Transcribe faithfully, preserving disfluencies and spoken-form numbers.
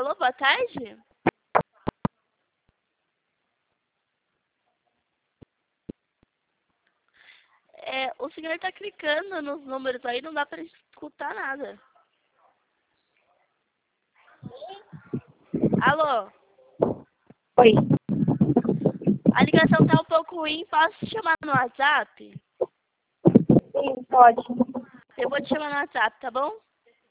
Alô, boa tarde? É, o senhor tá clicando nos números aí, não dá pra escutar nada. Alô? Oi. A ligação tá um pouco ruim, posso te chamar no WhatsApp? Sim, pode. Eu vou te chamar no WhatsApp, tá bom?